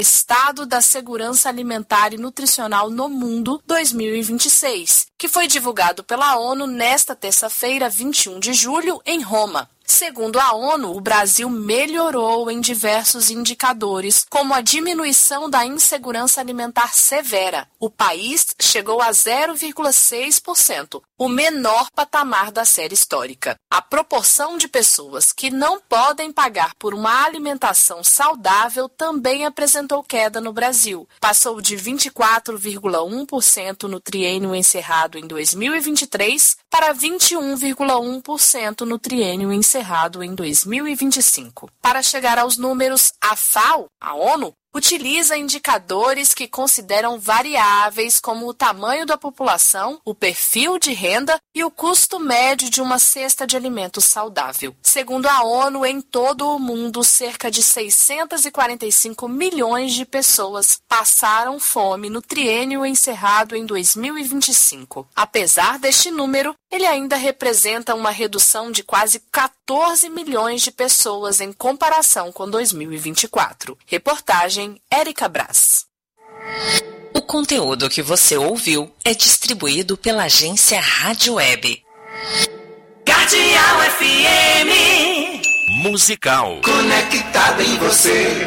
Estado da Segurança Alimentar e Nutricional no Mundo 2026, que foi divulgado pela ONU nesta terça-feira, 21 de julho, em Roma. Segundo a ONU, o Brasil melhorou em diversos indicadores, como a diminuição da insegurança alimentar severa. O país chegou a 0,6%, o menor patamar da série histórica. A proporção de pessoas que não podem pagar por uma alimentação saudável também apresentou queda no Brasil. Passou de 24,1% no triênio encerrado em 2023 para 21,1% no triênio encerrado em 2025. Para chegar aos números, a FAO, a ONU, utiliza indicadores que consideram variáveis como o tamanho da população, o perfil de renda e o custo médio de uma cesta de alimentos saudável. Segundo a ONU, em todo o mundo, cerca de 645 milhões de pessoas passaram fome no triênio encerrado em 2025. Apesar deste número, ele ainda representa uma redução de quase 14 milhões de pessoas em comparação com 2024. Reportagem Érica Brás. O conteúdo que você ouviu é distribuído pela agência Rádio Web. Guardião FM Musical. Conectado em você.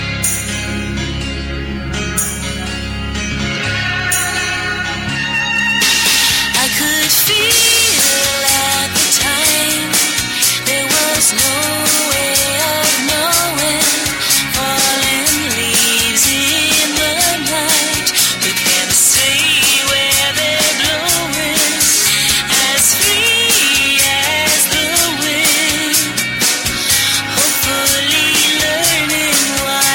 I could feel at the time there was no way of knowing. Falling leaves in the night, we can't say where they're blowing. As free as the wind, hopefully learning why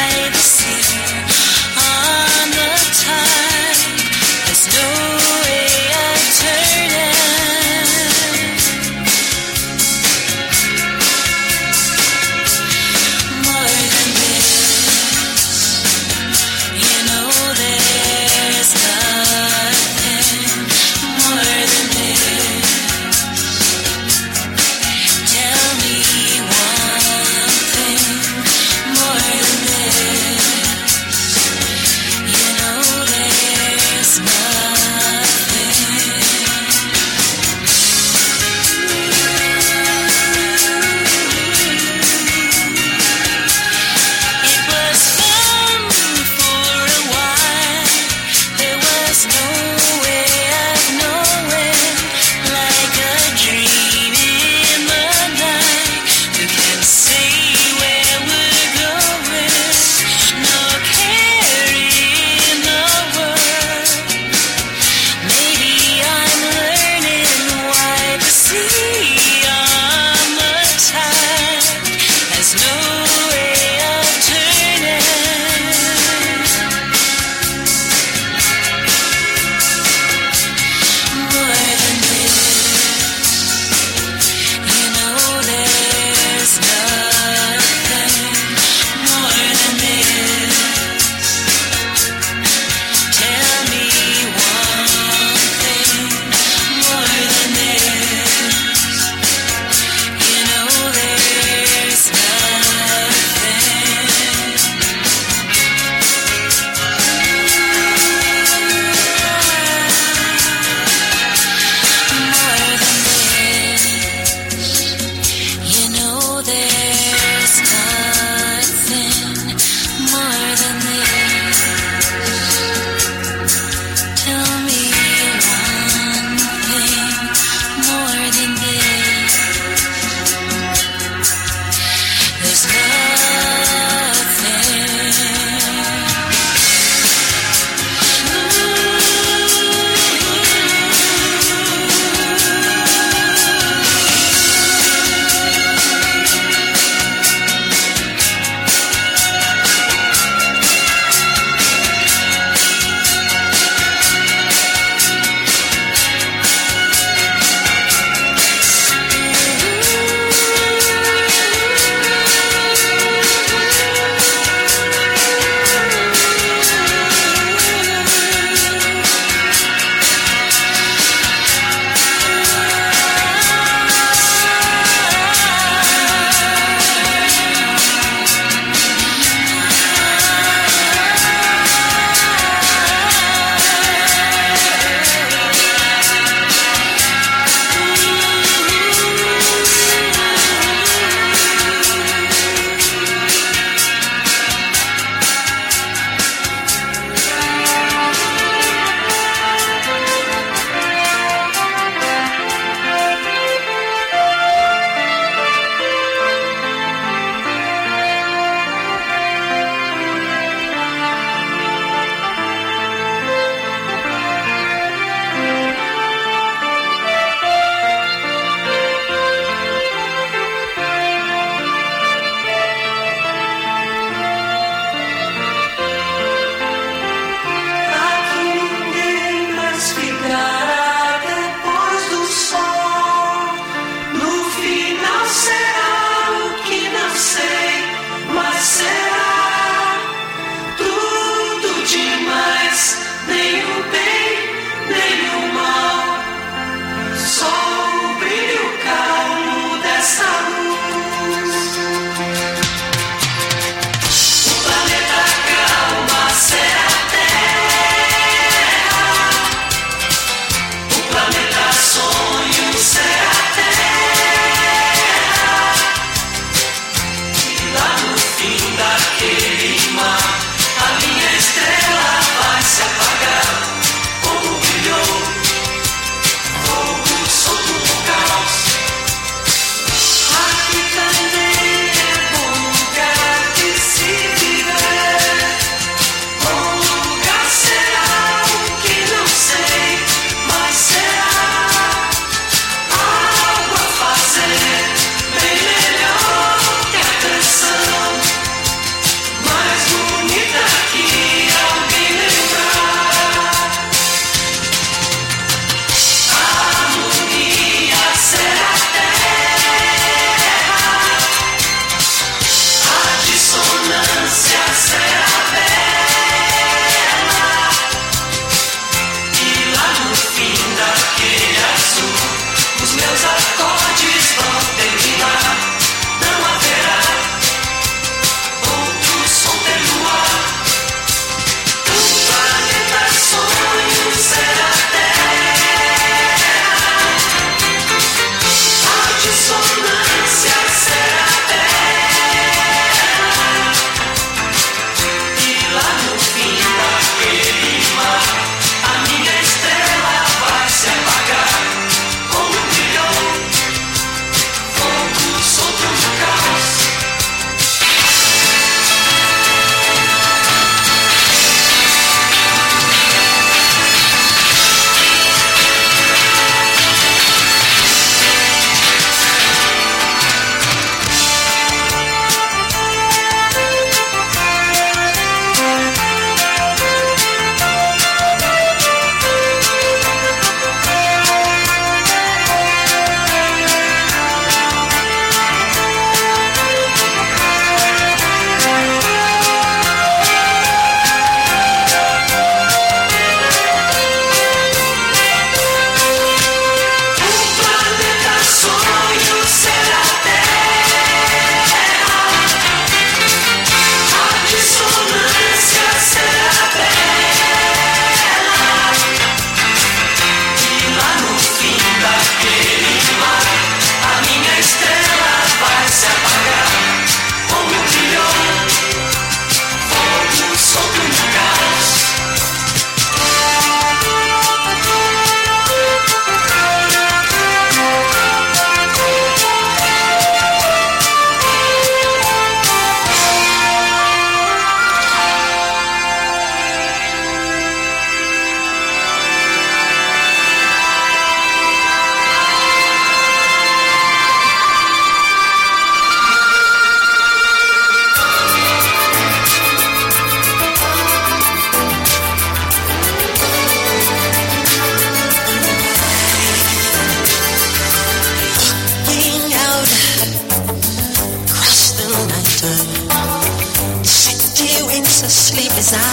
as I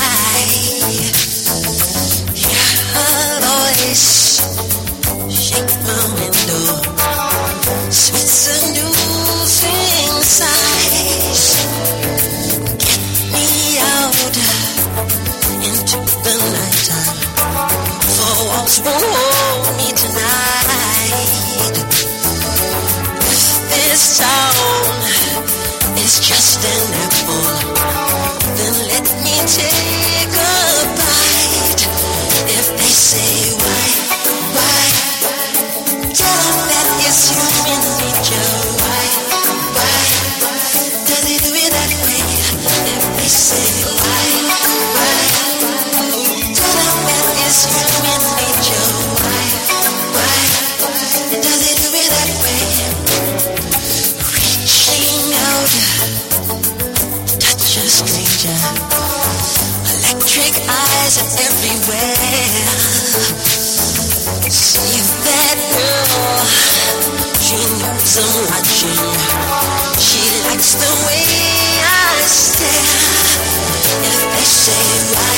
hear her voice shake my window, sweet seducing sighs. Get me out into the nighttime, for walls won't hold me tonight. If this town is just an apple, then let me take a bite. If they say why, tell them that it's human nature. Why, does it do it that way? If they say why, tell them that it's human nature. Why, does it do it that way? Reaching out, touch a stranger. Electric eyes are everywhere. See that girl, she knows I'm watching. She likes the way I stare. If they say why,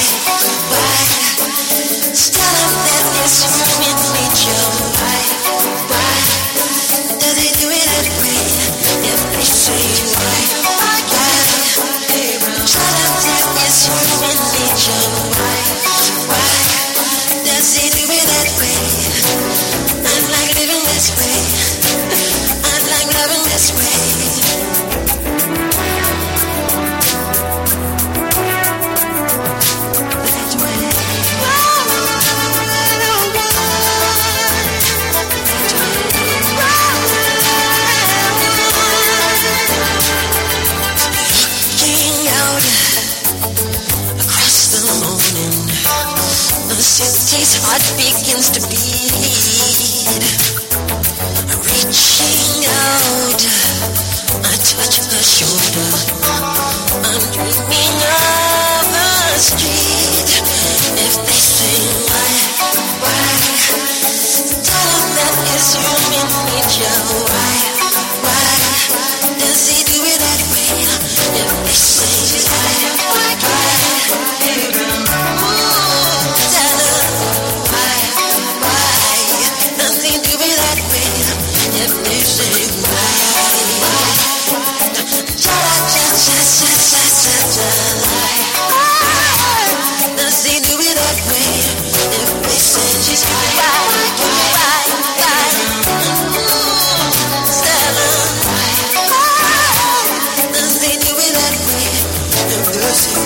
tell them that it's human nature. Why, does it do it that way? If they say why, tell them that it's human nature. Why, does it do it that way? I'd like living this way. I'd like loving this way. That way. Looking out across the morning, the city's heart begins to beat. Reaching out, I touch her shoulder. I'm dreaming of the street. If they say why, tell them that it's human nature. Why, does he do it that way? If they say why, tell them why, does he do it that way? If they say why, does he do it that way? If they say just why, does he do it that way? If they say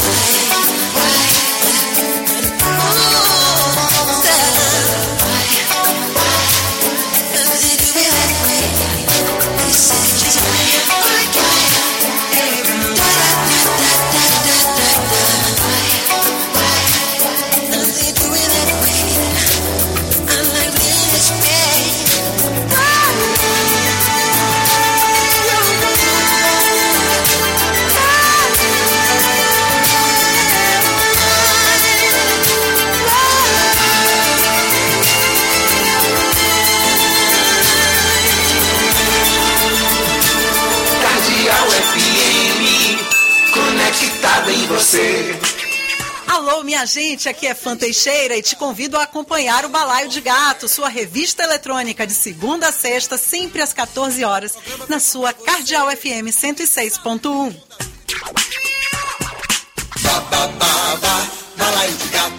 conectado em você. Alô, minha gente, aqui é Fã Teixeira e te convido a acompanhar o Balaio de Gato, sua revista eletrônica de segunda a sexta, sempre às 14 horas, na sua Cardeal FM 106.1. Balaio de Gato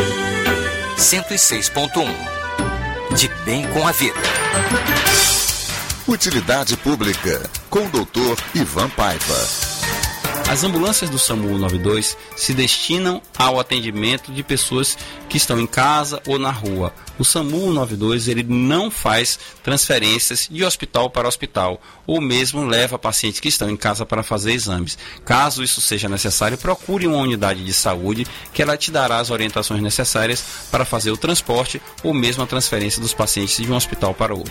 106.1. De bem com a vida. Utilidade Pública, com o Dr. Ivan Paiva. As ambulâncias do SAMU 192 se destinam ao atendimento de pessoas que estão em casa ou na rua. O SAMU 192 ele não faz transferências de hospital para hospital, ou mesmo leva pacientes que estão em casa para fazer exames. Caso isso seja necessário, procure uma unidade de saúde que ela te dará as orientações necessárias para fazer o transporte ou mesmo a transferência dos pacientes de um hospital para outro.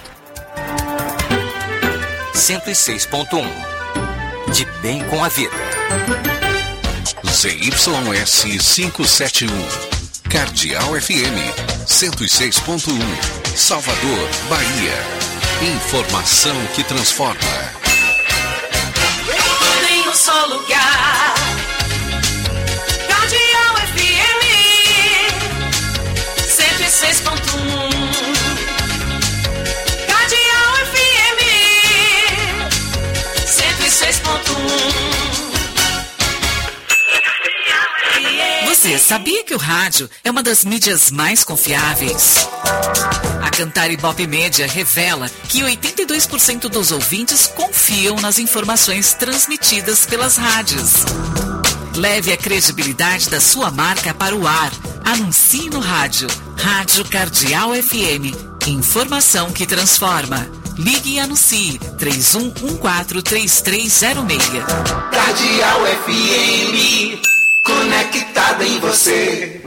106.1. De bem com a vida. ZYS 571. Cardeal FM 106.1. Salvador, Bahia. Informação que transforma. Tem um só lugar Você sabia que o rádio é uma das mídias mais confiáveis? A Cantar Ibope Média revela que 82% dos ouvintes confiam nas informações transmitidas pelas rádios. Leve a credibilidade da sua marca para o ar. Anuncie no rádio. Rádio Cardeal FM. Informação que transforma. Ligue e anuncie 31143306. Cardeal FM, conectada em você.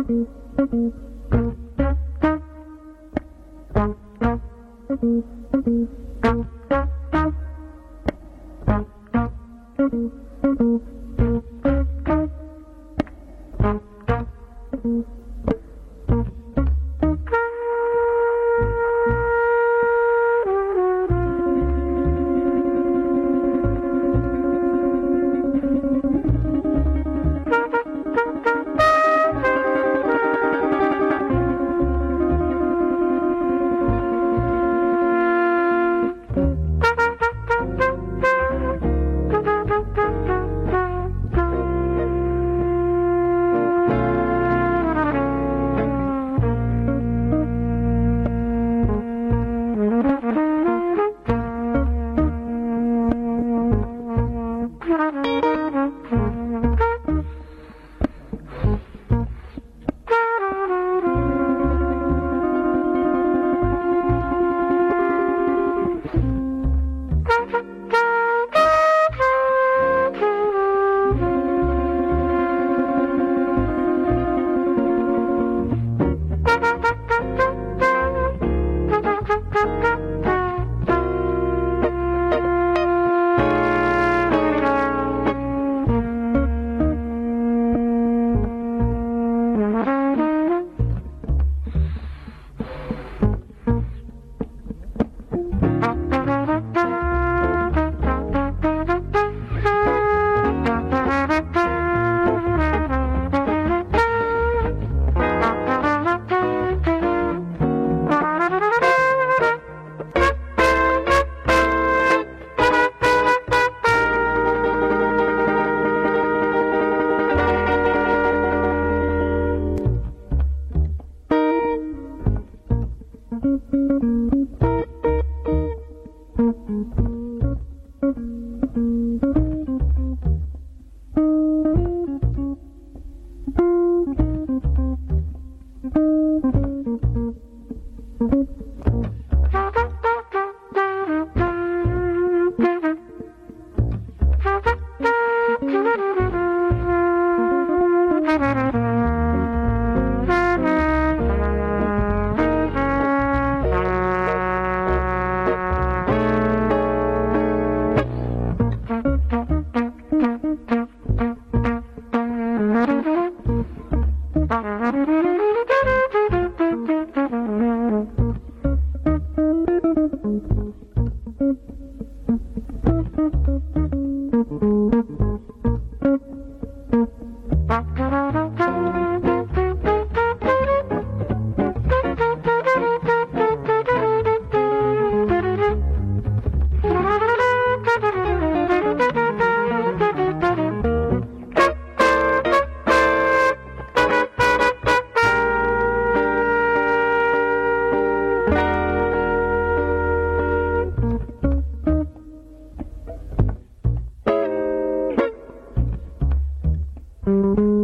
Thank you.